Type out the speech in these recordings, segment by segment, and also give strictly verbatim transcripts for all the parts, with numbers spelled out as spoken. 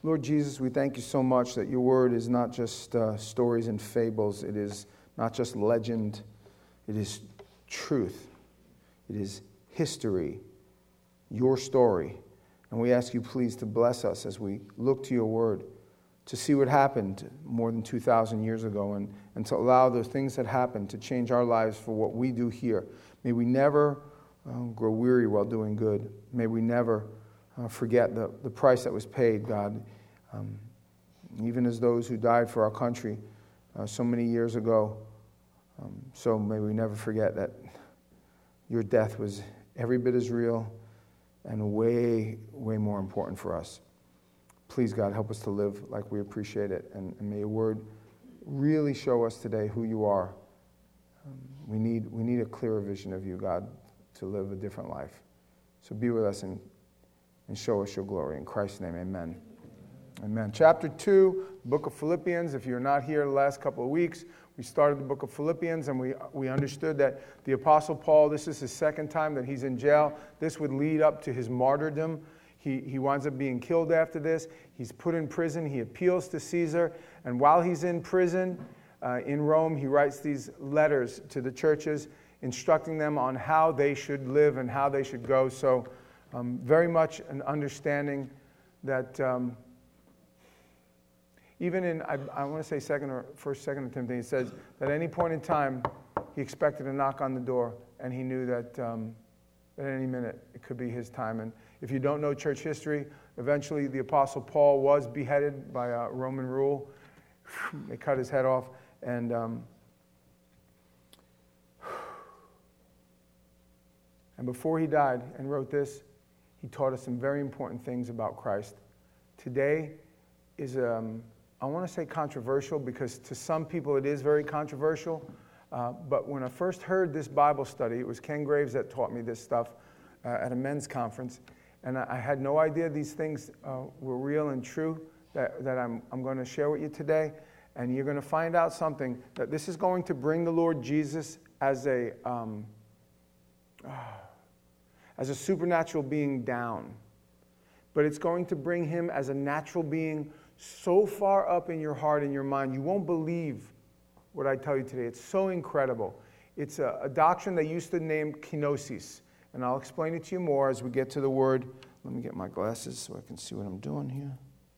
Lord Jesus, we thank you so much that your word is not just uh, stories and fables. It is not just legend. It is truth. It is history, your story. And we ask you, please, to bless us as we look to your word, to see what happened more than two thousand years ago, and, and to allow those things that happened to change our lives for what we do here. May we never uh, grow weary while doing good. May we never uh, forget the, the price that was paid, God. Um, even as those who died for our country uh, so many years ago. Um, so may we never forget that your death was every bit as real and way, way more important for us. Please, God, help us to live like we appreciate it. And, and may your word really show us today who you are. Um, we need, we need a clearer vision of you, God, to live a different life. So be with us and, and show us your glory. In Christ's name, amen. Amen. Chapter two, book of Philippians. If you're not here the last couple of weeks, we started the book of Philippians, and we we understood that the Apostle Paul, this is his second time that he's in jail. This would lead up to his martyrdom. He, he winds up being killed after this. He's put in prison. He appeals to Caesar. And while he's in prison uh, in Rome, he writes these letters to the churches, instructing them on how they should live and how they should go. So um, very much an understanding that... Um, Even in, I, I want to say second or first, second of Timothy, it says that at any point in time, he expected a knock on the door, and he knew that um, at any minute it could be his time. And if you don't know church history, eventually the Apostle Paul was beheaded by uh, Roman rule. They cut his head off, and um, and before he died and wrote this, he taught us some very important things about Christ. Today is um. I want to say controversial because to some people it is very controversial. Uh, but when I first heard this Bible study, it was Ken Graves that taught me this stuff uh, at a men's conference. And I, I had no idea these things uh, were real and true that, that I'm, I'm going to share with you today. And you're going to find out something, that this is going to bring the Lord Jesus as a, um, uh, as a supernatural being down. But it's going to bring him as a natural being so far up in your heart and your mind, you won't believe what I tell you today. It's so incredible. It's a, a doctrine they used to name kenosis. And I'll explain it to you more as we get to the word. Let me get my glasses so I can see what I'm doing here.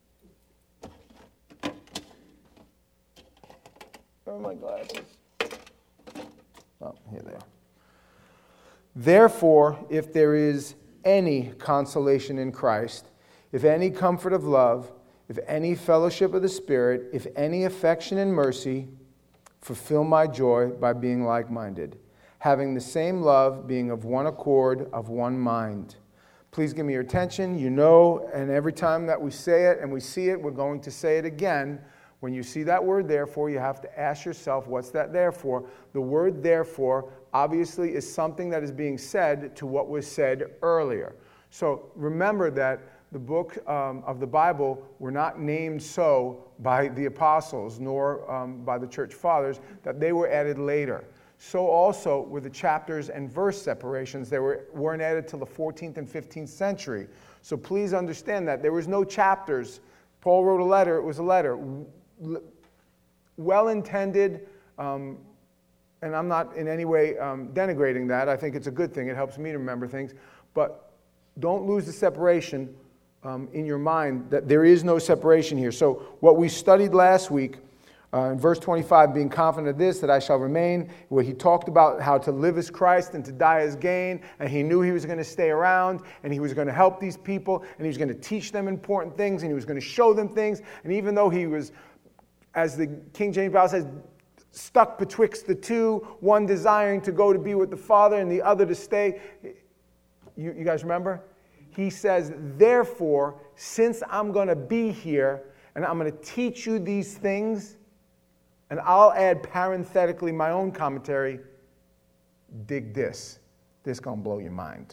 Where are my glasses? Oh, here they are. Therefore, if there is any consolation in Christ, if any comfort of love, if any fellowship of the Spirit, if any affection and mercy, fulfill my joy by being like-minded, having the same love, being of one accord, of one mind. Please give me your attention. You know, and every time that we say it and we see it, we're going to say it again. When you see that word therefore, you have to ask yourself, what's that therefore? The word therefore obviously is something that is being said to what was said earlier. So remember that the book um, of the Bible were not named so by the apostles nor um, by the church fathers, that they were added later. So also were the chapters and verse separations. They were, weren't added till the fourteenth and fifteenth century. So please understand that. There was no chapters. Paul wrote a letter. It was a letter. Well-intended, um, and I'm not in any way um, denigrating that. I think it's a good thing. It helps me to remember things. But don't lose the separation Um, in your mind, that there is no separation here. So what we studied last week, uh, in verse twenty-five, being confident of this, that I shall remain, where he talked about how to live as Christ and to die as gain, and he knew he was going to stay around, and he was going to help these people, and he was going to teach them important things, and he was going to show them things, and even though he was, as the King James Bible says, stuck betwixt the two, one desiring to go to be with the Father and the other to stay. You, you guys remember? He says, therefore, since I'm going to be here and I'm going to teach you these things, and I'll add parenthetically my own commentary, dig this. This is going to blow your mind.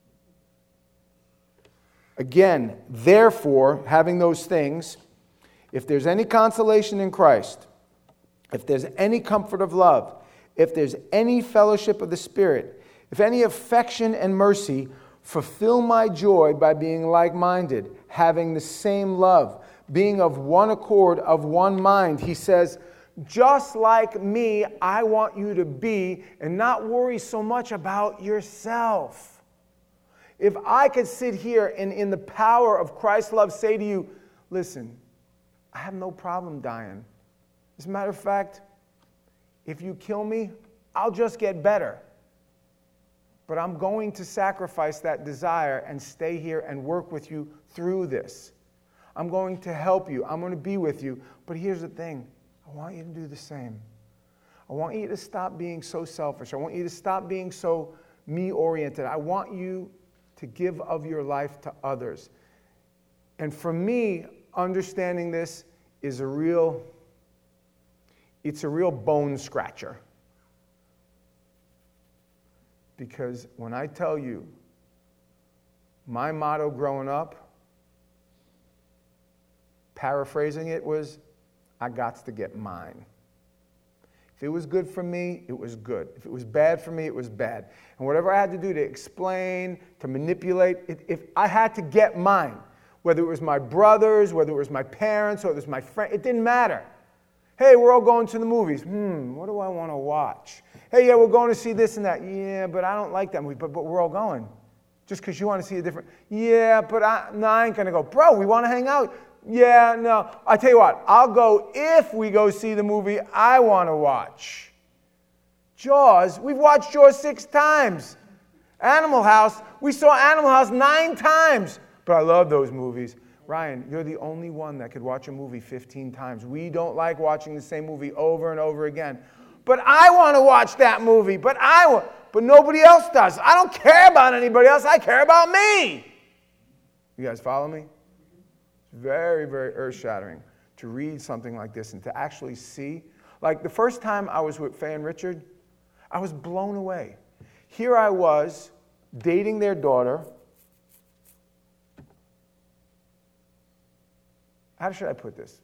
Again, therefore, having those things, if there's any consolation in Christ, if there's any comfort of love, if there's any fellowship of the Spirit, if any affection and mercy, fulfill my joy by being like-minded, having the same love, being of one accord, of one mind. He says, just like me, I want you to be, and not worry so much about yourself. If I could sit here and in the power of Christ's love say to you, listen, I have no problem dying. As a matter of fact, if you kill me, I'll just get better. But I'm going to sacrifice that desire and stay here and work with you through this. I'm going to help you. I'm going to be with you. But here's the thing. I want you to do the same. I want you to stop being so selfish. I want you to stop being so me-oriented. I want you to give of your life to others. And for me, understanding this is a real, it's a real bone scratcher. Because when I tell you, my motto growing up, paraphrasing it, was, I got to get mine. If it was good for me, it was good. If it was bad for me, it was bad. And whatever I had to do to explain, to manipulate, it, if I had to get mine, whether it was my brothers, whether it was my parents, or it was my friend, it didn't matter. Hey, we're all going to the movies. Hmm, what do I want to watch? Hey, yeah, we're going to see this and that. Yeah, but I don't like that movie, but, but we're all going. Just because you want to see a different, yeah, but I, no, I ain't going to go. Bro, we want to hang out. Yeah, no. I tell you what, I'll go if we go see the movie I want to watch. Jaws, we've watched Jaws six times. Animal House, we saw Animal House nine times. But I love those movies. Ryan, you're the only one that could watch a movie fifteen times. We don't like watching the same movie over and over again. But I want to watch that movie. But I want, but nobody else does. I don't care about anybody else. I care about me. You guys follow me? It's very, very earth-shattering to read something like this and to actually see. Like the first time I was with Faye and Richard, I was blown away. Here I was dating their daughter. How should I put this?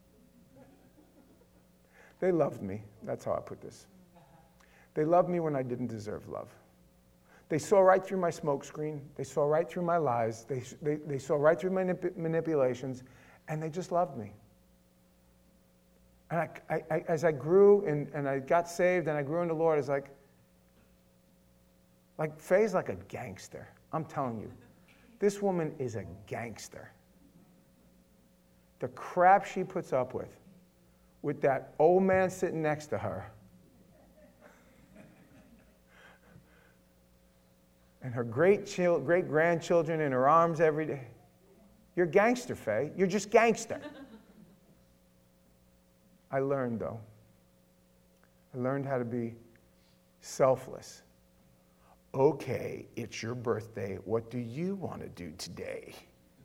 They loved me. That's how I put this. They loved me when I didn't deserve love. They saw right through my smokescreen. They saw right through my lies. They, they, they saw right through my manip- manipulations, and they just loved me. And I, I, I, as I grew and, and I got saved and I grew in the Lord, it's like, like Faye's like a gangster. I'm telling you, this woman is a gangster. The crap she puts up with, with that old man sitting next to her, and her great chil- great grandchildren in her arms every day. You're gangster, Faye. You're just gangster. I learned, though. I learned how to be selfless. Okay, it's your birthday. What do you want to do today?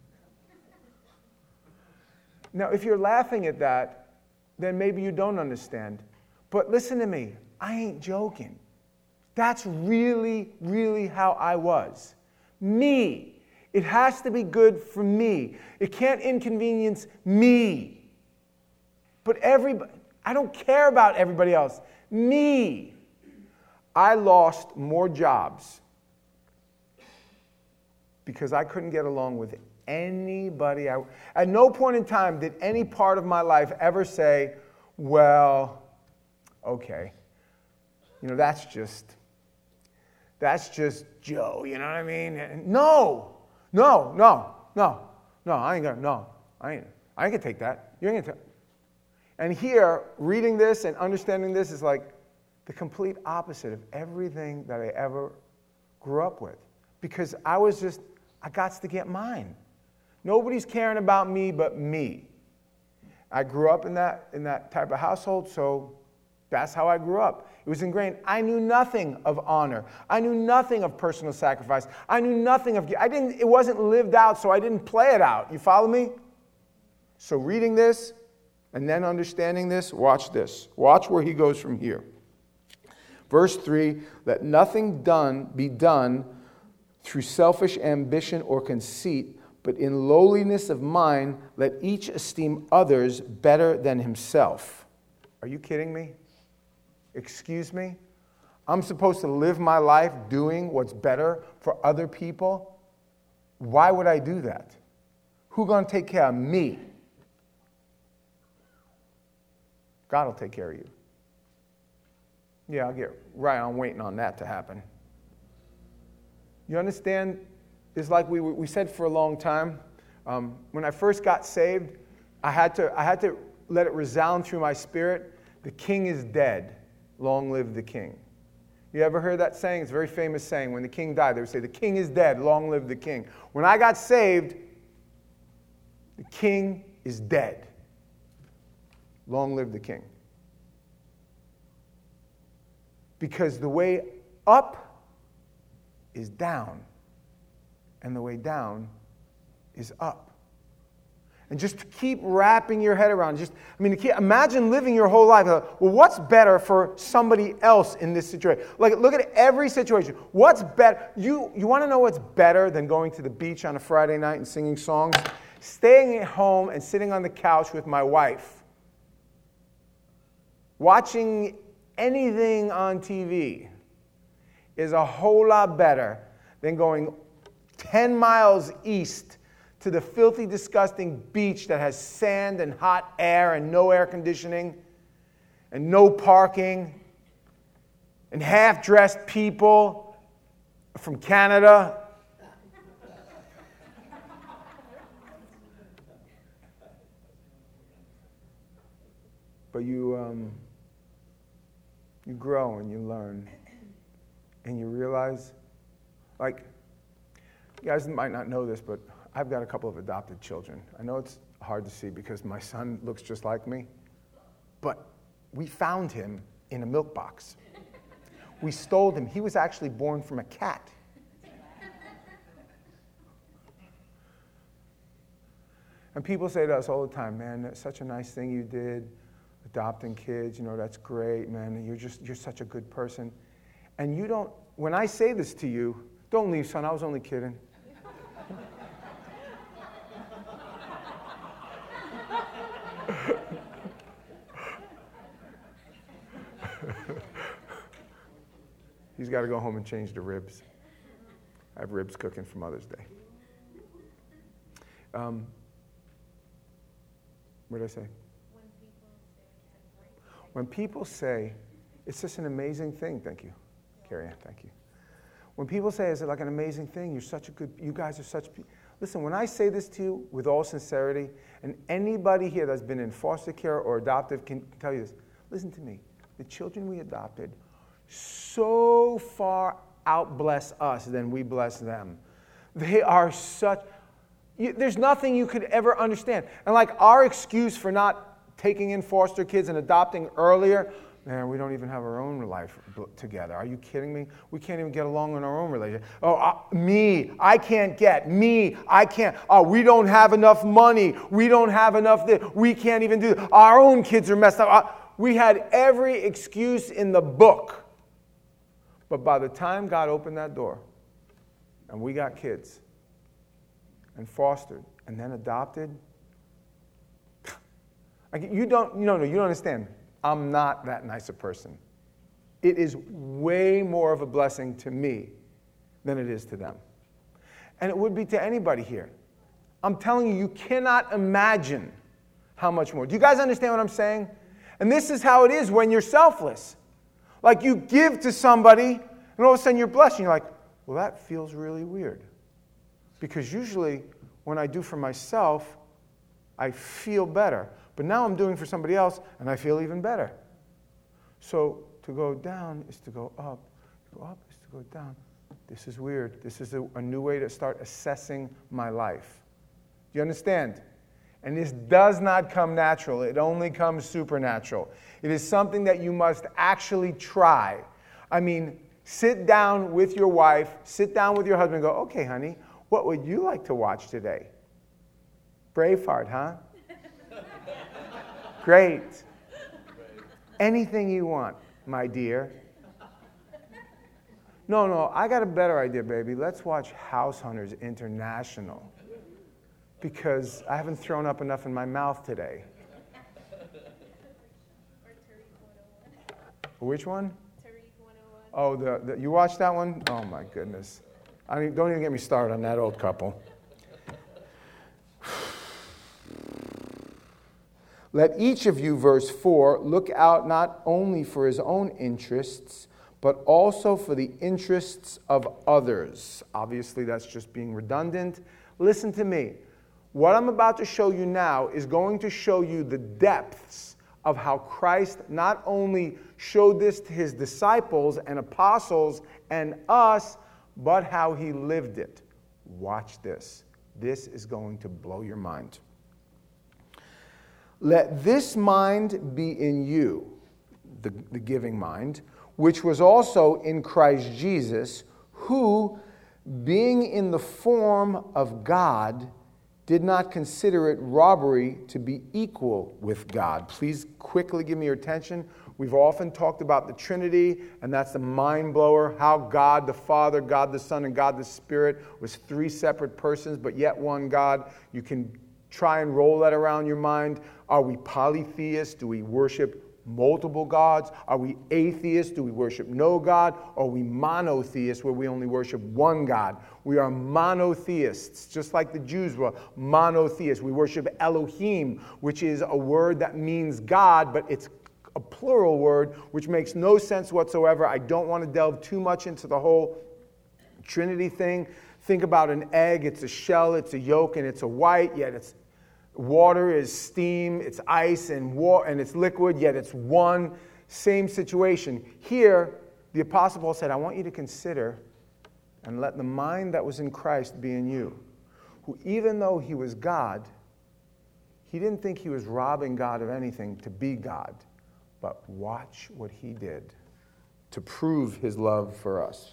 Now, if you're laughing at that, then maybe you don't understand. But listen to me. I ain't joking. That's really, really how I was. Me. It has to be good for me. It can't inconvenience me. But everybody, I don't care about everybody else. Me. I lost more jobs because I couldn't get along with anybody. I, at no point in time did any part of my life ever say, well, okay, you know, that's just, that's just Joe, you know what I mean? And no, no, no, no, no, I ain't gonna, no, I ain't, I ain't gonna take that. You ain't gonna take. And here, reading this and understanding this is like the complete opposite of everything that I ever grew up with. Because I was just, I got to get mine. Nobody's caring about me but me. I grew up in that, in that type of household, so that's how I grew up. It was ingrained. I knew nothing of honor. I knew nothing of personal sacrifice. I knew nothing of, I didn't, it wasn't lived out, so I didn't play it out. You follow me? So reading this and then understanding this, watch this. Watch where he goes from here. Verse three, let nothing done be done through selfish ambition or conceit, but in lowliness of mind, let each esteem others better than himself. Are you kidding me? Excuse me? I'm supposed to live my life doing what's better for other people? Why would I do that? Who's going to take care of me? God will take care of you. Yeah, I'll get right on waiting on that to happen. You understand? It's like we we said for a long time. Um, when I first got saved, I had to I had to let it resound through my spirit. The king is dead. Long live the king. You ever heard that saying? It's a very famous saying. When the king died, they would say, the king is dead. Long live the king. When I got saved, the king is dead. Long live the king. Because the way up is down, and the way down is up. And just to keep wrapping your head around, just, I mean, imagine living your whole life. Well, what's better for somebody else in this situation? Like, look at every situation. What's better? You, you want to know what's better than going to the beach on a Friday night and singing songs? Staying at home and sitting on the couch with my wife. Watching anything on T V is a whole lot better than going ten miles east to the filthy, disgusting beach that has sand and hot air and no air conditioning and no parking and half-dressed people from Canada. But you, um, you grow and you learn and you realize, like, you guys might not know this, but I've got a couple of adopted children. I know it's hard to see because my son looks just like me, but we found him in a milk box. We stole him. He was actually born from a cat. And people say to us all the time, man, that's such a nice thing you did, adopting kids, you know, that's great, man. You're just, you're such a good person. And you don't, when I say this to you, don't leave, son, I was only kidding. He's got to go home and change the ribs. I have ribs cooking for Mother's Day. Um, what did I say? When people say, it's just an amazing thing. Thank you, Carrie Ann, thank you. When people say, is it like an amazing thing? You're such a good, you guys are such, listen, when I say this to you with all sincerity, and anybody here that's been in foster care or adoptive can tell you this, listen to me. The children we adopted so far outbless us than we bless them. They are such, you, there's nothing you could ever understand. And like our excuse for not taking in foster kids and adopting earlier, man, we don't even have our own life together. Are you kidding me? We can't even get along in our own relationship. Oh, uh, me, I can't get. Me, I can't. Oh, we don't have enough money. We don't have enough this. We can't even do this. Our own kids are messed up. Uh, we had every excuse in the book. But by the time God opened that door, and we got kids, and fostered, and then adopted, you don't, you don't know, you don't understand. I'm not that nice a person. It is way more of a blessing to me than it is to them. And it would be to anybody here. I'm telling you, you cannot imagine how much more. Do you guys understand what I'm saying? And this is how it is when you're selfless. Like you give to somebody, and all of a sudden you're blessed, and you're like, well, that feels really weird. Because usually when I do for myself, I feel better. But now I'm doing for somebody else, and I feel even better. So to go down is to go up. To go up is to go down. This is weird. This is a, a new way to start assessing my life. Do you understand? And this does not come natural. It only comes supernatural. It is something that you must actually try. I mean, sit down with your wife, sit down with your husband and go, okay, honey, what would you like to watch today? Braveheart, huh? Great. Anything you want, my dear. No, no, I got a better idea, baby. Let's watch House Hunters International. Because I haven't thrown up enough in my mouth today. Which one? Oh, the, the you watched that one? Oh my goodness. I mean, don't even get me started on that old couple. Let each of you, verse four, look out not only for his own interests, but also for the interests of others. Obviously, that's just being redundant. Listen to me. What I'm about to show you now is going to show you the depths of how Christ not only showed this to his disciples and apostles and us, but how he lived it. Watch this. This is going to blow your mind. Let this mind be in you, the, the giving mind, which was also in Christ Jesus, who, being in the form of God, did not consider it robbery to be equal with God. Please quickly give me your attention. We've often talked about the Trinity, and that's the mind blower, how God the Father, God the Son, and God the Spirit was three separate persons, but yet one God. You can try and roll that around your mind. Are we polytheists? Do we worship multiple gods? Are we atheists? Do we worship no God? Or are we monotheists, where we only worship one God? We are monotheists, just like the Jews were monotheists. We worship Elohim, which is a word that means God, but it's a plural word, which makes no sense whatsoever. I don't want to delve too much into the whole Trinity thing. Think about an egg. It's a shell, it's a yolk, and it's a white, yet it's water is steam, it's ice, and wa- and it's liquid, yet it's one. Same situation. Here, the Apostle Paul said, I want you to consider and let the mind that was in Christ be in you, who even though he was God, he didn't think he was robbing God of anything to be God. But watch what he did to prove his love for us.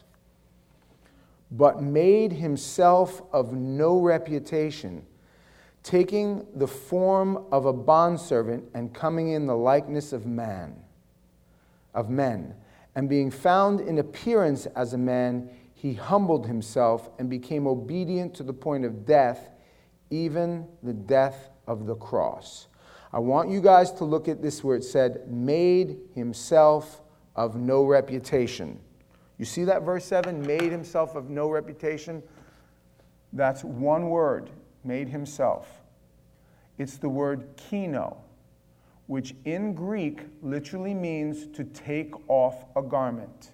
But made himself of no reputation, taking the form of a bondservant and coming in the likeness of man, of men, and being found in appearance as a man, he humbled himself and became obedient to the point of death, even the death of the cross. I want you guys to look at this where it said, made himself of no reputation. You see that verse seven, made himself of no reputation? That's one word, made himself. It's the word kino, which in Greek literally means to take off a garment.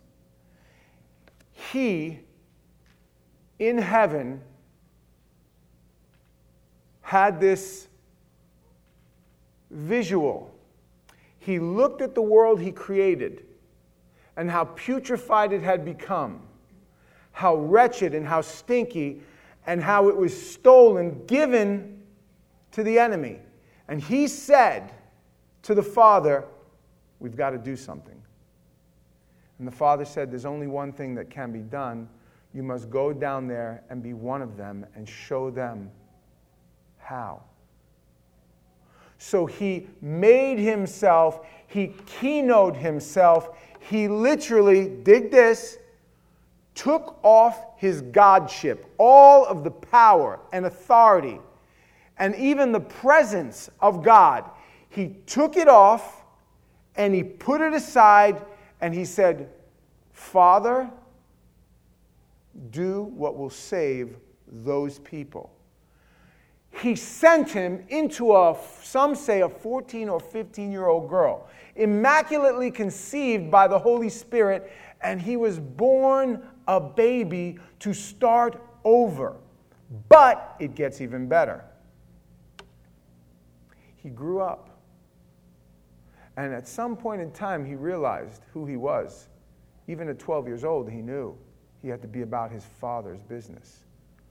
He, in heaven, had this visual. He looked at the world he created and how putrefied it had become, how wretched and how stinky, and how it was stolen, given to the enemy. And he said to the Father, we've got to do something. And the Father said, there's only one thing that can be done. You must go down there and be one of them and show them how. So he made himself, he keynoted himself, he literally, dig this, took off his godship, all of the power and authority, and even the presence of God. He took it off and he put it aside and he said, Father, do what will save those people. He sent him into a, some say, a fourteen or fifteen-year-old girl, immaculately conceived by the Holy Spirit, and he was born a baby to start over. But it gets even better. He grew up. And at some point in time, he realized who he was. Even at twelve years old, he knew he had to be about his Father's business.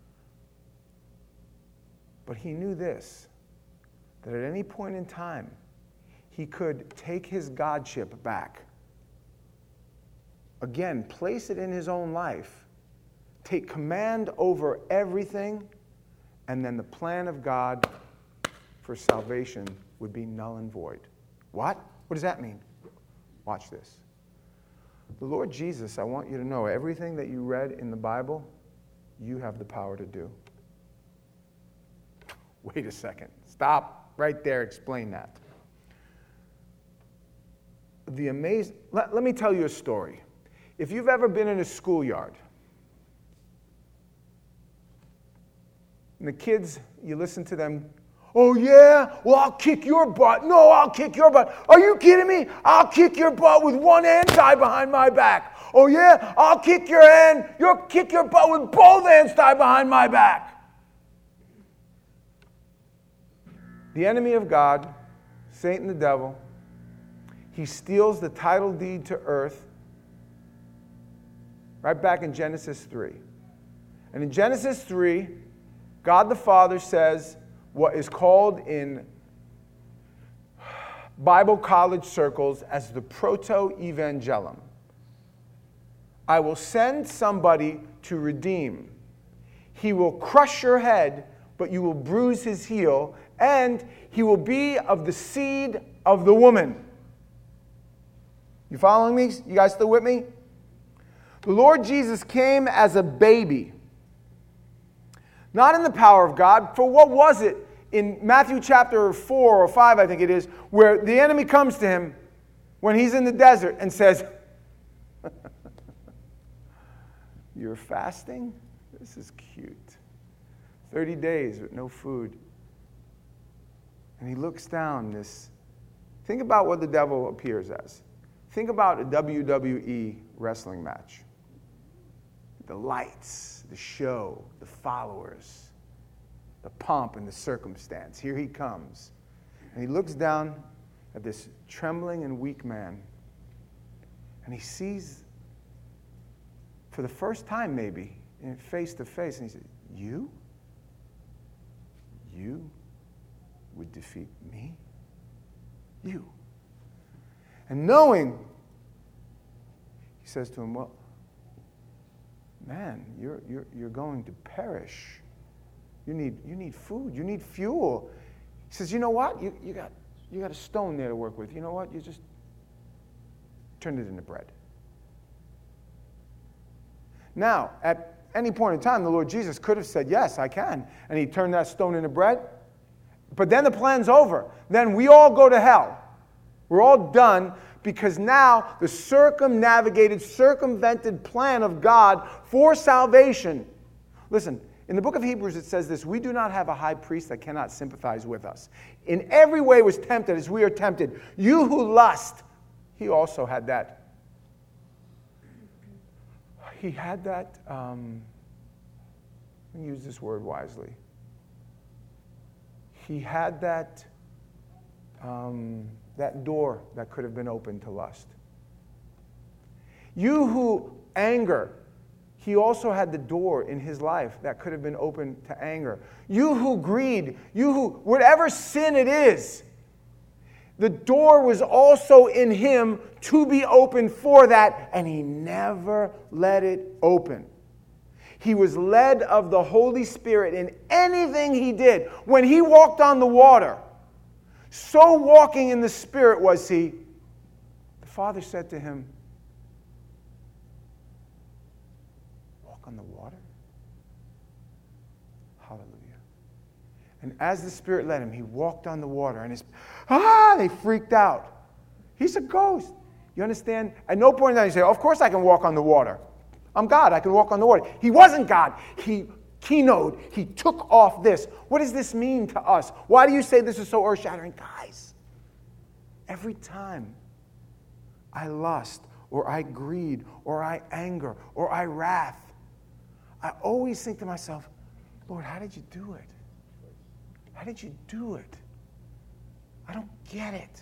But he knew this, that at any point in time, he could take his godship back. Again, place it in his own life. Take command over everything, and then the plan of God for salvation would be null and void. What? What does that mean? Watch this. The Lord Jesus, I want you to know, everything that you read in the Bible, you have the power to do. Wait a second. Stop right there. Explain that. The amazing. Let, let me tell you a story. If you've ever been in a schoolyard, and the kids, you listen to them Oh, yeah? Well, I'll kick your butt. No, I'll kick your butt. Are you kidding me? I'll kick your butt with one hand tied behind my back. Oh, yeah? I'll kick your hand. You'll kick your butt with both hands tied behind my back. The enemy of God, Satan the devil, he steals the title deed to earth right back in Genesis three. And in Genesis three, God the Father says what is called in Bible college circles as the proto-evangelium. I will send somebody to redeem. He will crush your head, but you will bruise his heel, and he will be of the seed of the woman. You following me? You guys still with me? The Lord Jesus came as a baby. Not in the power of God, for what was it in Matthew chapter four or five, I think it is, where the enemy comes to him when he's in the desert and says, you're fasting? This is cute. thirty days with no food. And he looks down this. Think about what the devil appears as. Think about a W W E wrestling match. The lights, the show, the followers, the pomp and the circumstance. Here he comes. And he looks down at this trembling and weak man. And he sees, for the first time maybe, face to face, and he says, you? You would defeat me? You. And knowing, he says to him, well, man, you're, you're, you're going to perish. You need, you need food. You need fuel. He says, you know what? You, you, got, you got a stone there to work with. You know what? You just turn it into bread. Now, at any point in time, the Lord Jesus could have said, yes, I can. And he turned that stone into bread. But then the plan's over. Then we all go to hell. We're all done because now the circumnavigated, circumvented plan of God for salvation. Listen, in the book of Hebrews it says this, we do not have a high priest that cannot sympathize with us. In every way was tempted as we are tempted. You who lust, he also had that. He had that, um, let me use this word wisely. He had that, um, that door that could have been opened to lust. You who anger, he also had the door in his life that could have been open to anger. You who greed, you who, whatever sin it is, the door was also in him to be open for that, and he never let it open. He was led of the Holy Spirit in anything he did. When he walked on the water, so walking in the Spirit was he. The Father said to him, walk on the water? Hallelujah. And as the Spirit led him, he walked on the water, and his, ah, they freaked out. He's a ghost. You understand? At no point in time you say, of course I can walk on the water. I'm God, I can walk on the water. He wasn't God. He keynote, he took off this. What does this mean to us? Why do you say this is so earth-shattering? Guys, every time I lust, or I greed, or I anger, or I wrath, I always think to myself, Lord, how did you do it? How did you do it? I don't get it.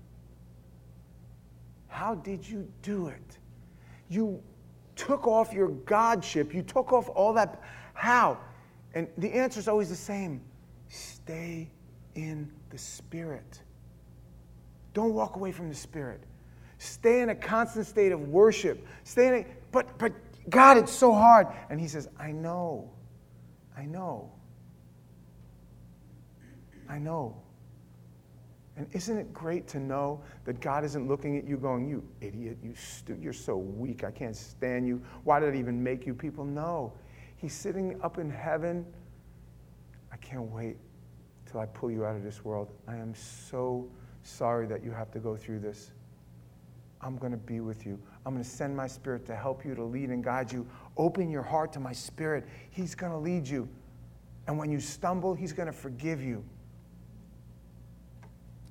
How did you do it? You took off your godship. You took off all that. How? And the answer is always the same. Stay in the Spirit. Don't walk away from the Spirit. Stay in a constant state of worship. Stay in a, but, but God, it's so hard. And he says, I know. I know. I know. And isn't it great to know that God isn't looking at you going, you idiot, you stu- you're so weak, I can't stand you. Why did I even make you people? No. He's sitting up in heaven. I can't wait till I pull you out of this world. I am so sorry that you have to go through this. I'm going to be with you. I'm going to send my Spirit to help you, to lead and guide you. Open your heart to my Spirit. He's going to lead you. And when you stumble, he's going to forgive you.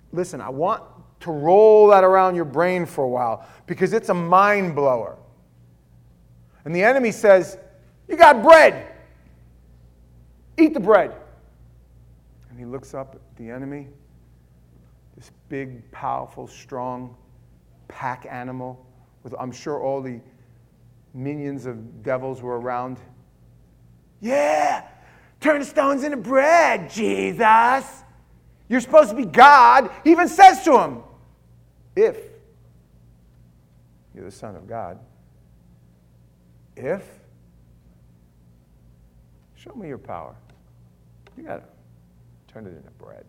listen, I want to roll that around your brain for a while because it's a mind blower. And the enemy says, you got bread. Eat the bread. And he looks up at the enemy, this big, powerful, strong pack animal with, I'm sure, all the minions of devils were around. Yeah, turn the stones into bread, Jesus. You're supposed to be God. He even says to him, if you're the Son of God, if, show me your power. You got to turn it into bread.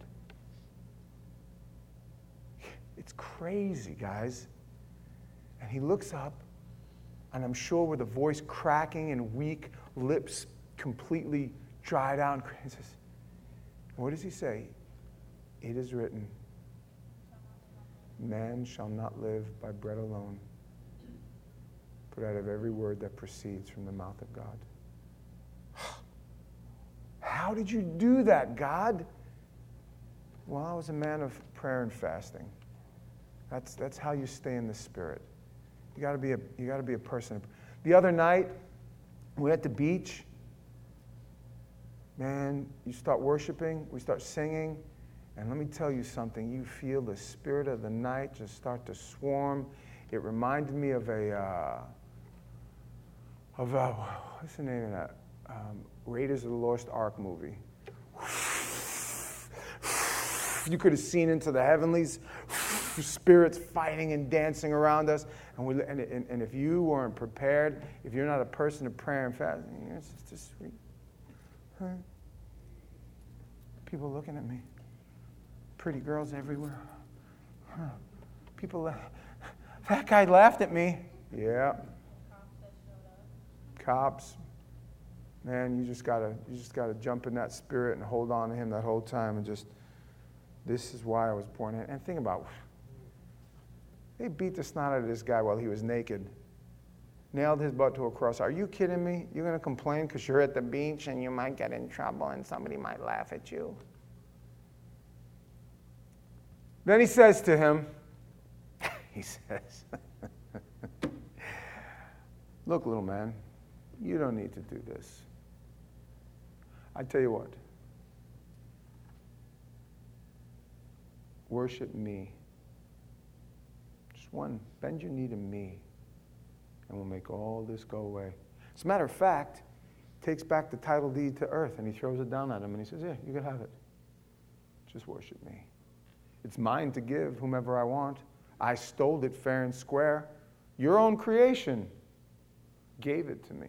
It's crazy, guys. And he looks up, and I'm sure with a voice cracking and weak, lips completely dried out. And says, what does he say? It is written, man shall not live by bread alone, but out of every word that proceeds from the mouth of God. How did you do that, God? Well, I was a man of prayer and fasting. That's, that's how you stay in the Spirit. You got to be a you got to be a person. The other night, we were at the beach. Man, you start worshiping, we start singing, and let me tell you something. You feel the spirit of the night just start to swarm. It reminded me of a uh, of a, what's the name of that? Um, Raiders of the Lost Ark movie. You could have seen into the heavenlies. Spirits fighting and dancing around us, and, we, and, and, and if you weren't prepared, if you're not a person of prayer and fasting, it's just, just huh? People looking at me, pretty girls everywhere. Huh. People, that guy laughed at me. Yeah. Cops. Man, you just gotta, you just gotta jump in that spirit and hold on to him that whole time, and just, this is why I was born. And think about. They beat the snot out of this guy while he was naked. Nailed his butt to a cross. Are you kidding me? You're going to complain because you're at the beach and you might get in trouble and somebody might laugh at you. Then he says to him, he says, look, little man, you don't need to do this. I tell you what. Worship me. One, bend your knee to me, and we'll make all this go away. As a matter of fact, he takes back the title deed to earth, and he throws it down at him, and he says, yeah, you can have it. Just worship me. It's mine to give whomever I want. I stole it fair and square. Your own creation gave it to me.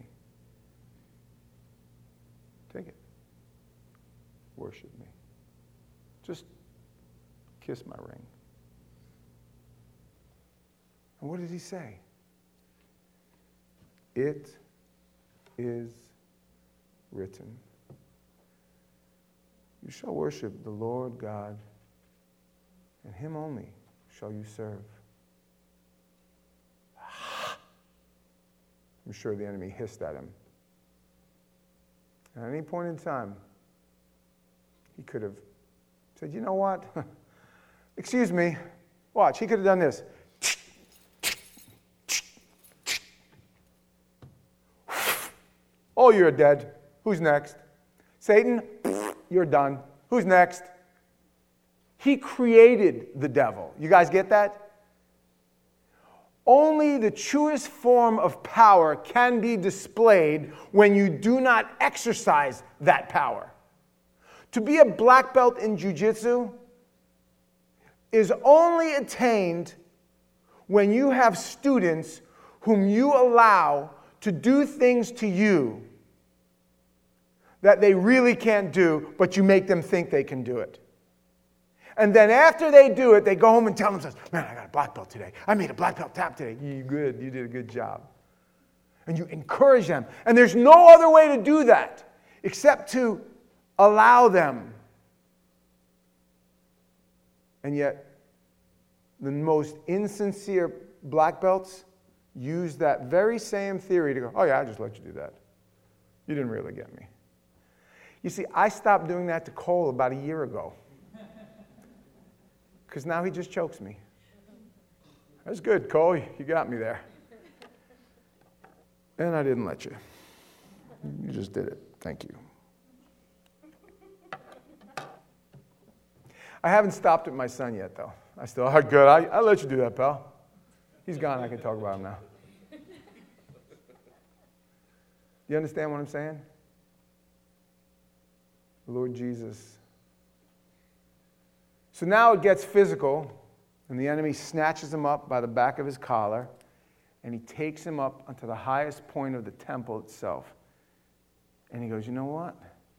Take it. Worship me. Just kiss my ring. And what did he say? It is written. You shall worship the Lord God, and him only shall you serve. I'm sure the enemy hissed at him. At any point in time, he could have said, you know what? Excuse me. Watch, he could have done this. Oh, you're dead. Who's next? Satan, you're done. Who's next? He created the devil. You guys get that? Only the truest form of power can be displayed when you do not exercise that power. To be a black belt in jiu-jitsu is only attained when you have students whom you allow to do things to you that they really can't do, but you make them think they can do it. And then after they do it, they go home and tell themselves, man, I got a black belt today. I made a black belt tap today. You good. You did a good job. And you encourage them. And there's no other way to do that except to allow them. And yet, the most insincere black belts use that very same theory to go, oh yeah, I just let you do that. You didn't really get me. You see, I stopped doing that to Cole about a year ago. because now he just chokes me. That's good, Cole. You got me there. And I didn't let you. You just did it. Thank you. I haven't stopped at my son yet, though. I still, oh, good. I, I'll let you do that, pal. He's gone. I can talk about him now. You understand what I'm saying? Lord Jesus. So now it gets physical, and the enemy snatches him up by the back of his collar, and he takes him up onto the highest point of the temple itself. And he goes, you know what?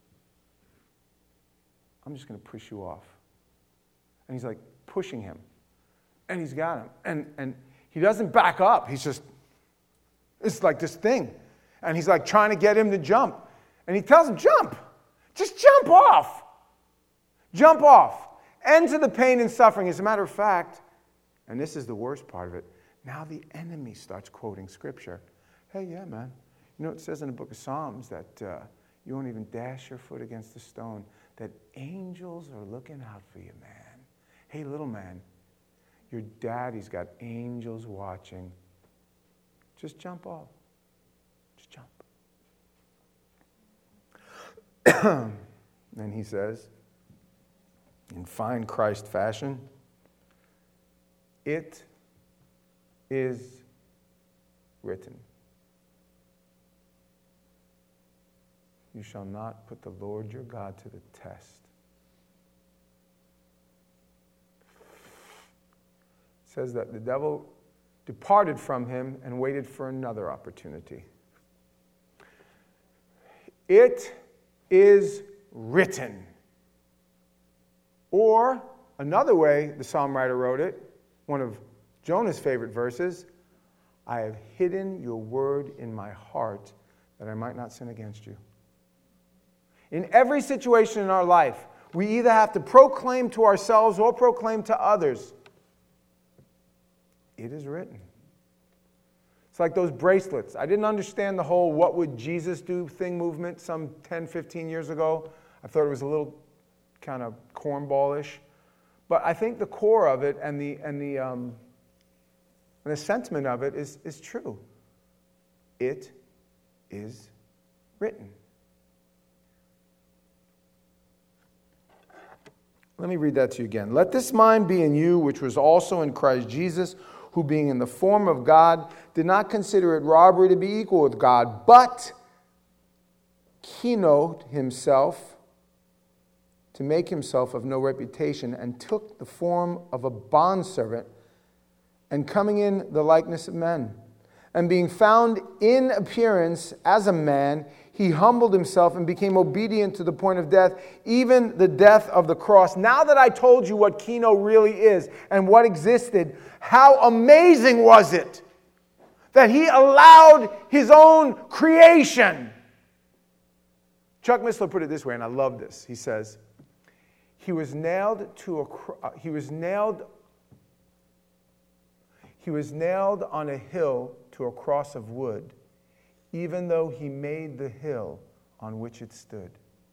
I'm just going to push you off. And he's like pushing him. And he's got him. And, and he doesn't back up. He's just, it's like this thing. And he's like trying to get him to jump. And he tells him, jump. Just jump off. Jump off. End to the pain and suffering. As a matter of fact, and this is the worst part of it, now the enemy starts quoting Scripture. Hey, yeah, man. You know, it says in the book of Psalms that uh, you won't even dash your foot against a stone, that angels are looking out for you, man. Hey, little man, your daddy's got angels watching. Just jump off. Just jump. And he says, in fine Christ fashion, it is written. You shall not put the Lord your God to the test. It says that the devil departed from him and waited for another opportunity. It is written. Or, another way the psalm writer wrote it, one of Jonah's favorite verses, I have hidden your word in my heart that I might not sin against you. In every situation in our life, we either have to proclaim to ourselves or proclaim to others, it is written. It's like those bracelets. I didn't understand the whole what would Jesus do thing movement some ten, fifteen years ago. I thought it was a little kind of cornballish. But I think the core of it and the and the um, and the sentiment of it is, is true. It is written. Let me read that to you again. Let this mind be in you, which was also in Christ Jesus, who being in the form of God, did not consider it robbery to be equal with God, but keynote himself to make himself of no reputation, and took the form of a bondservant, and coming in the likeness of men. And being found in appearance as a man, he humbled himself and became obedient to the point of death, even the death of the cross. Now that I told you what Keno really is and what existed, how amazing was it that he allowed his own creation. Chuck Missler put it this way, and I love this. He says, he was nailed to a uh, he was nailed he was nailed on a hill to a cross of wood, even though he made the hill on which it stood.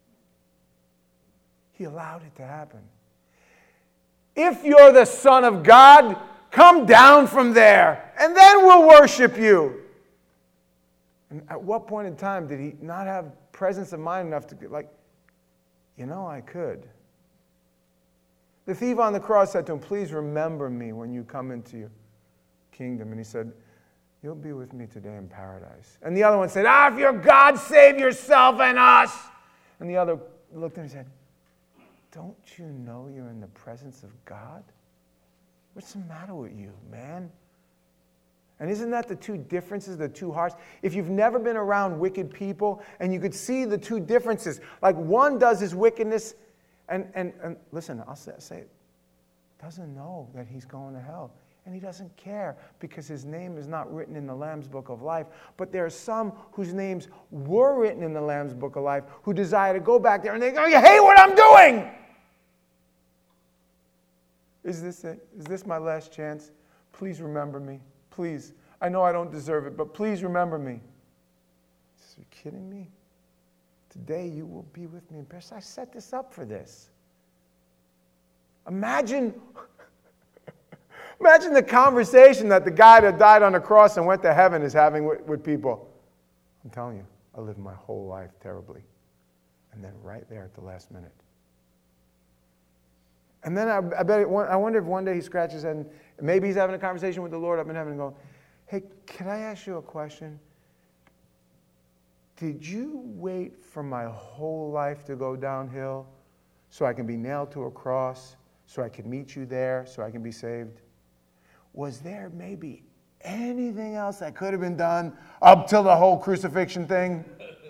He allowed it to happen. If you're the Son of God, come down from there, and then we'll worship you. And at what point in time did he not have presence of mind enough to be like, you know, I could. The thief on the cross said to him, please remember me when you come into your kingdom. And he said, you'll be with me today in paradise. And the other one said, ah, if you're God, save yourself and us. And the other looked at him and said, don't you know you're in the presence of God? What's the matter with you, man? And isn't that the two differences, the two hearts? If you've never been around wicked people and you could see the two differences, like one does his wickedness and, and, and listen, I'll say, say it, doesn't know that he's going to hell. And he doesn't care because his name is not written in the Lamb's Book of Life. But there are some whose names were written in the Lamb's Book of Life who desire to go back there and they go, you hate what I'm doing! Is this it? Is this my last chance? Please remember me. Please. I know I don't deserve it, but please remember me. Are you kidding me? Today you will be with me in paradise. I set this up for this. Imagine Imagine the conversation that the guy that died on the cross and went to heaven is having with, with people. I'm telling you, I lived my whole life terribly. And then right there at the last minute. And then I, I bet it, I wonder if one day he scratches his head and maybe he's having a conversation with the Lord up in heaven and going, hey, can I ask you a question? Did you wait for my whole life to go downhill so I can be nailed to a cross, so I can meet you there, so I can be saved? Was there maybe anything else that could have been done up till the whole crucifixion thing?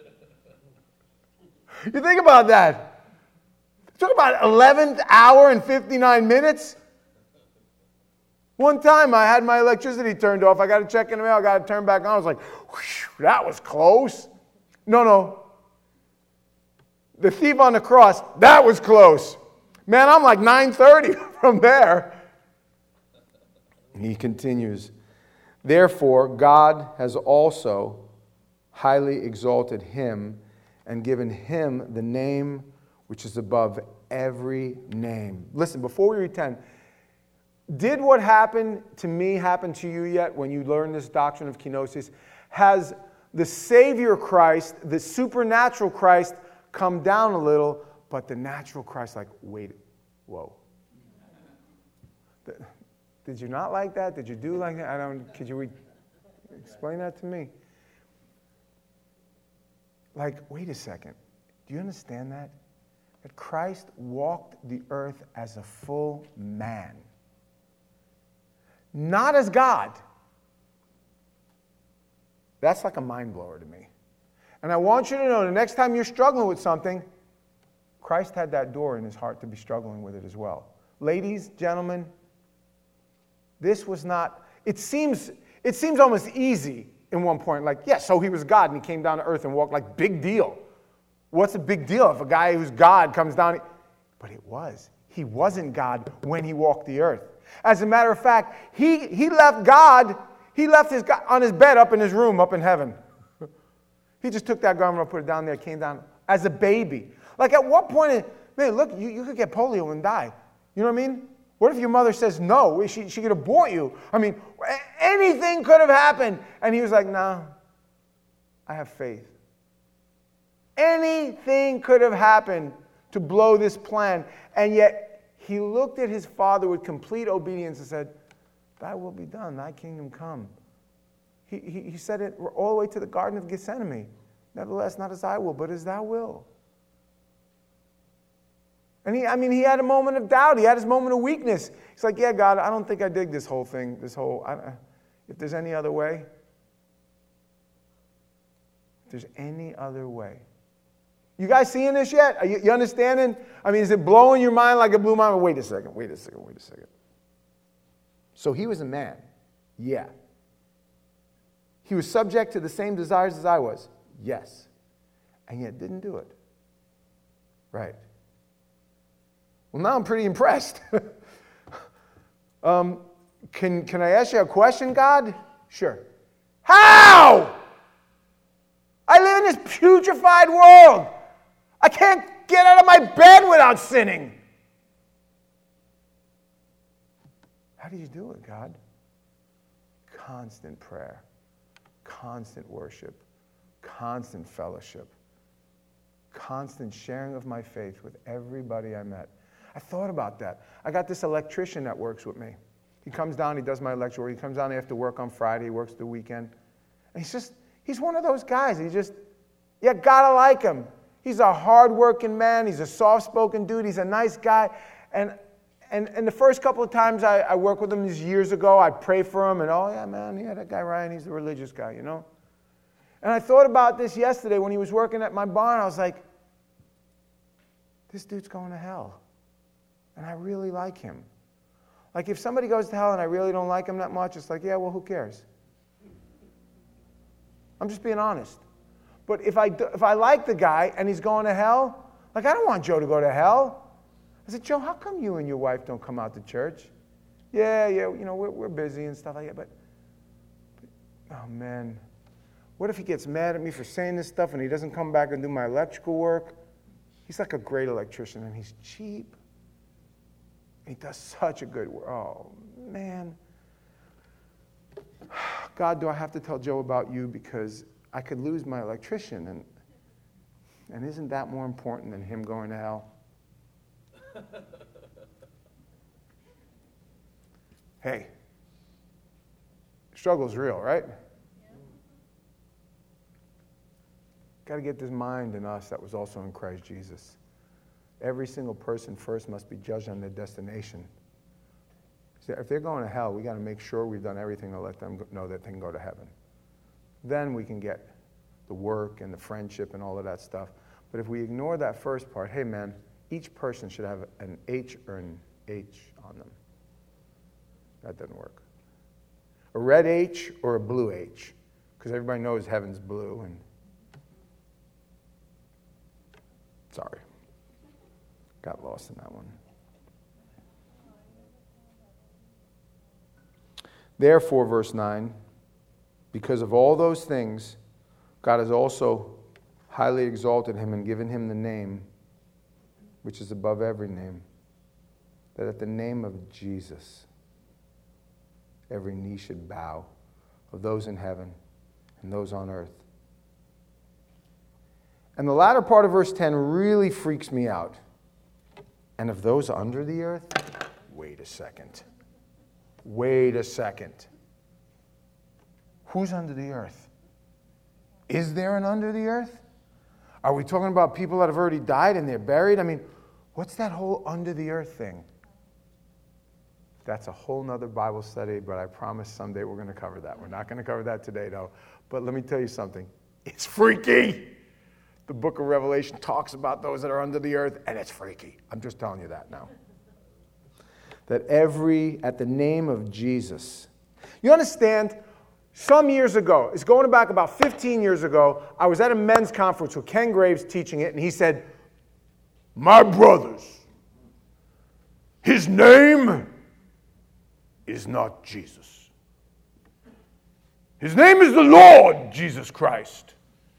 You think about that. Talk about eleventh hour and fifty-nine minutes. One time I had my electricity turned off. I got to check in the mail. I got to turn back on. I was like, whew, that was close. No, no. The thief on the cross, that was close. Man, I'm like nine thirty from there. He continues, therefore, God has also highly exalted him and given him the name which is above every name. Listen, before we read ten, did what happened to me happen to you yet when you learn this doctrine of kenosis? Has the Savior Christ, the supernatural Christ, come down a little, but the natural Christ, like, wait, whoa. Did you not like that? Did you do like that? I don't, could you re- explain that to me? Like, wait a second. Do you understand that? That Christ walked the earth as a full man. Not as God. That's like a mind blower to me. And I want you to know the next time you're struggling with something, Christ had that door in his heart to be struggling with it as well. Ladies, gentlemen, this was not, it seems, it seems almost easy in one point. Like, yes, yeah, so he was God and he came down to earth and walked, like, big deal. What's a big deal if a guy who's God comes down? But it was. He wasn't God when he walked the earth. As a matter of fact, he, he left God, he left his God on his bed up in his room up in heaven. He just took that garment and put it down there, came down as a baby. Like, at what point, man, look, you, you could get polio and die. You know what I mean? What if your mother says no? She, she could abort you. I mean, anything could have happened. And he was like, nah, I have faith. Anything could have happened to blow this plan. And yet, he looked at his Father with complete obedience and said, thy will be done, thy kingdom come. He, he, he said it all the way to the Garden of Gethsemane. Nevertheless, not as I will, but as thou wilt. And he, I mean, he had a moment of doubt. He had his moment of weakness. He's like, yeah, God, I don't think I dig this whole thing, this whole, I, if there's any other way. If there's any other way. You guys seeing this yet? Are you, you understanding? I mean, is it blowing your mind like it blew mine? Wait a second, wait a second, wait a second. So he was a man. Yeah. He was subject to the same desires as I was. Yes. And yet didn't do it. Right. Well, now I'm pretty impressed. um, can, can I ask you a question, God? Sure. How? I live in this putrefied world. I can't get out of my bed without sinning. How do you do it, God? Constant prayer, constant worship, constant fellowship, constant sharing of my faith with everybody I met. I thought about that. I got this electrician that works with me. He comes down, he does my electrical work. He comes down after work on Friday, he works the weekend. And he's just, he's one of those guys. He just, you gotta like him. He's a hard-working man. He's a soft-spoken dude. He's a nice guy. And and, and the first couple of times I, I worked with him these years ago, I pray for him, and oh, yeah, man, yeah, that guy Ryan, he's a religious guy, you know? And I thought about this yesterday when he was working at my barn. I was like, this dude's going to hell. And I really like him. Like, if somebody goes to hell and I really don't like him that much, it's like, yeah, well, who cares? I'm just being honest. But if I, if I like the guy and he's going to hell, like, I don't want Joe to go to hell. I said, Joe, how come you and your wife don't come out to church? Yeah, yeah, you know, we're, we're busy and stuff like that. But, but, oh, man, what if he gets mad at me for saying this stuff and he doesn't come back and do my electrical work? He's like a great electrician and he's cheap. He does such a good work. Oh, man. God, do I have to tell Joe about you because I could lose my electrician? And, and isn't that more important than him going to hell? Hey, struggle's real, right? Got to get this mind in us that was also in Christ Jesus. Every single person first must be judged on their destination. So if they're going to hell, we got to make sure we've done everything to let them know that they can go to heaven. Then we can get the work and the friendship and all of that stuff. But if we ignore that first part, hey man, each person should have an H or an H on them. That doesn't work. A red H or a blue H, because everybody knows heaven's blue. And sorry, got lost in that one. Therefore, verse nine, because of all those things, God has also highly exalted him and given him the name which is above every name, that at the name of Jesus, every knee should bow, of those in heaven and those on earth. And the latter part of verse ten really freaks me out. And of those under the earth, wait a second. Wait a second. Who's under the earth? Is there an under the earth? Are we talking about people that have already died and they're buried? I mean, what's that whole under the earth thing? That's a whole nother Bible study, but I promise someday we're going to cover that. We're not going to cover that today, though. But let me tell you something. It's freaky. The book of Revelation talks about those that are under the earth, and it's freaky. I'm just telling you that now. That every, at the name of Jesus. You understand? Some years ago, it's going back about fifteen years ago, I was at a men's conference with Ken Graves teaching it, and he said, my brothers, his name is not Jesus. His name is the Lord Jesus Christ.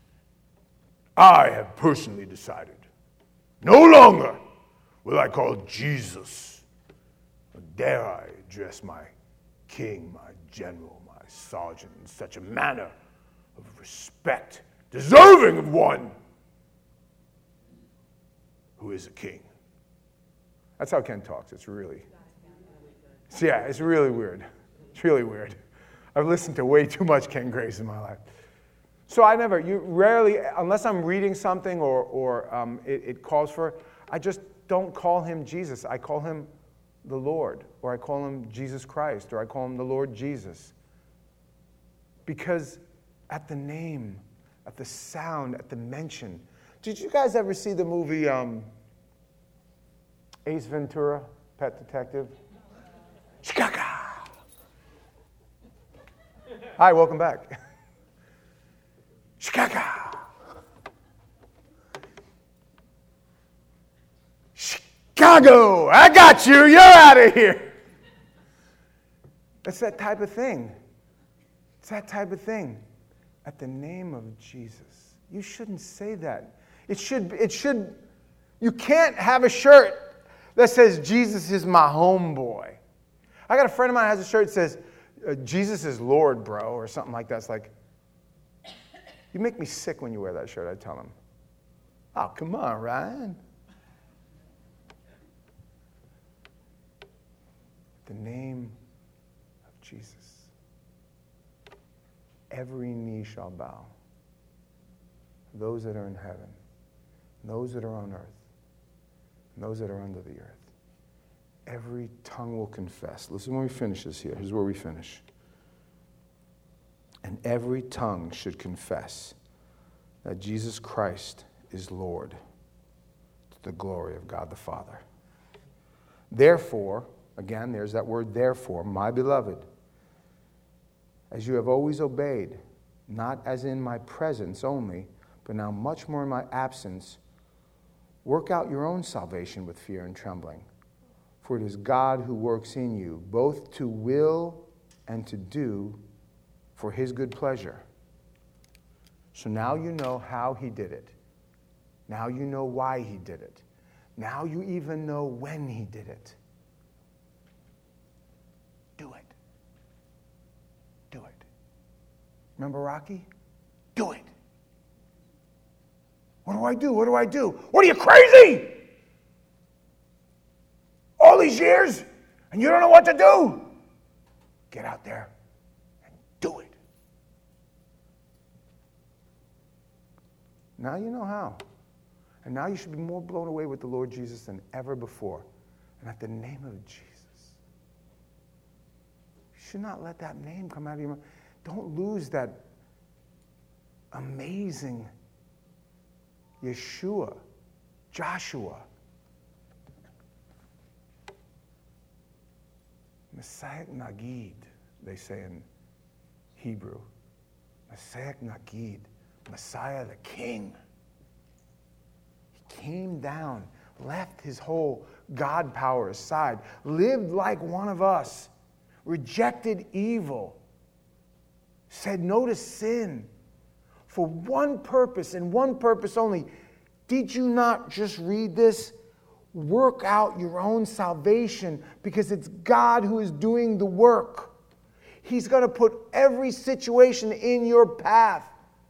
I have personally decided, no longer will I call Jesus, or dare I address my king, my general, my sergeant in such a manner of respect, deserving of one who is a king. That's how Ken talks. It's really, it's, yeah, it's really weird. It's really weird. I've listened to way too much Ken Graves in my life. So I never, you rarely, unless I'm reading something or, or um, it, it calls for, I just don't call him Jesus. I call him the Lord, or I call him Jesus Christ, or I call him the Lord Jesus. Because at the name, at the sound, at the mention. Did you guys ever see the movie um, Ace Ventura, Pet Detective? Chicago. Hi, welcome back. Chicago. Chicago, I got you. You're out of here. It's that type of thing. It's that type of thing. At the name of Jesus. You shouldn't say that. It should, it should, you can't have a shirt that says, Jesus is my homeboy. I got a friend of mine who has a shirt that says, Jesus is Lord, bro, or something like that. It's like, you make me sick when you wear that shirt, I tell him. Oh, come on, Ryan. The name of Jesus. Every knee shall bow. Those that are in heaven, those that are on earth, and those that are under the earth. Every tongue will confess. Listen when we finish this here. Here's where we finish. And every tongue should confess that Jesus Christ is Lord, to the glory of God the Father. Therefore, again, there's that word therefore, my beloved, as you have always obeyed, not as in my presence only, but now much more in my absence, work out your own salvation with fear and trembling. For it is God who works in you, both to will and to do for his good pleasure. So now you know how he did it. Now you know why he did it. Now you even know when he did it. Remember Rocky? Do it. What do I do? What do I do? What are you, crazy? All these years and you don't know what to do? Get out there and do it. Now you know how. And now you should be more blown away with the Lord Jesus than ever before. And at the name of Jesus, you should not let that name come out of your mouth. Don't lose that amazing Yeshua, Joshua, Messiah Nagid, they say in Hebrew. Messiah Nagid, Messiah the King. He came down, left his whole God power aside, lived like one of us, rejected evil, said no to sin for one purpose and one purpose only. Did you not just read this? Work out your own salvation, because it's God who is doing the work. He's going to put every situation in your path.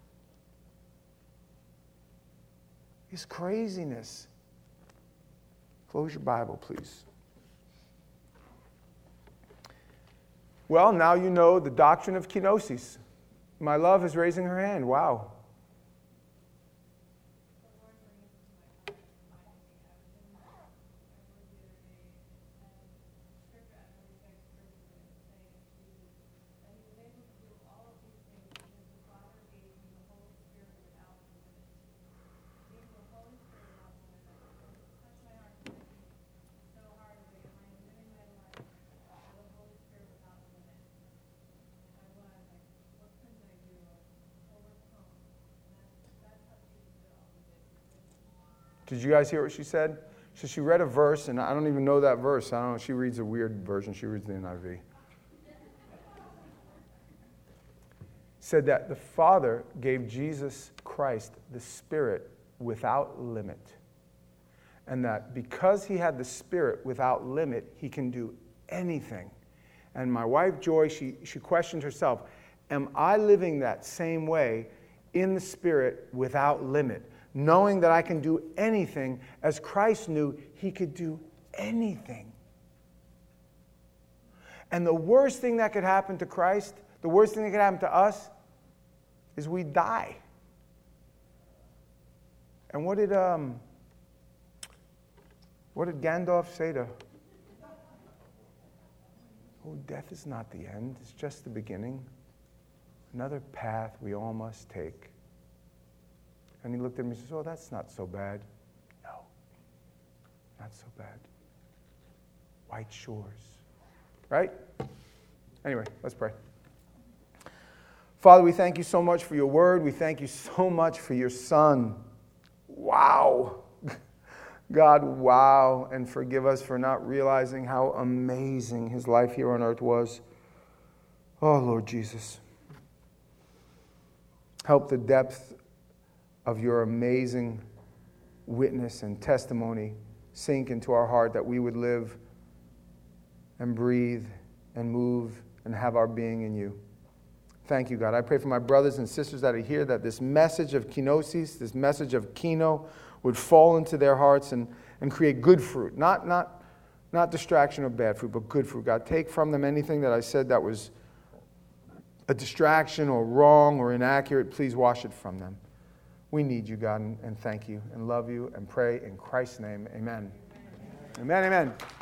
It's craziness. Close your Bible, please. Well, now you know the doctrine of kenosis. My love is raising her hand. Wow. Did you guys hear what she said? So she read a verse, and I don't even know that verse. I don't know. She reads a weird version. She reads the N I V. Said that the Father gave Jesus Christ the Spirit without limit. And that because he had the Spirit without limit, he can do anything. And my wife, Joy, she, she questioned herself, am I living that same way in the Spirit without limit? Knowing that I can do anything, as Christ knew he could do anything. And the worst thing that could happen to Christ, the worst thing that could happen to us, is we die. And what did um, what did Gandalf say to? Oh, death is not the end; it's just the beginning. Another path we all must take. And he looked at me and says, oh, that's not so bad. No, not so bad. White shores. Right? Anyway, let's pray. Father, we thank you so much for your word. We thank you so much for your Son. Wow. God, wow. And forgive us for not realizing how amazing his life here on earth was. Oh, Lord Jesus. Help the depth of your amazing witness and testimony sink into our heart, that we would live and breathe and move and have our being in you. Thank you, God. I pray for my brothers and sisters that are here, that this message of kenosis, this message of kino, would fall into their hearts and, and create good fruit. Not, not, not distraction or bad fruit, but good fruit. God, take from them anything that I said that was a distraction or wrong or inaccurate. Please wash it from them. We need you, God, and thank you, and love you, and pray in Christ's name. Amen. Amen, amen. amen.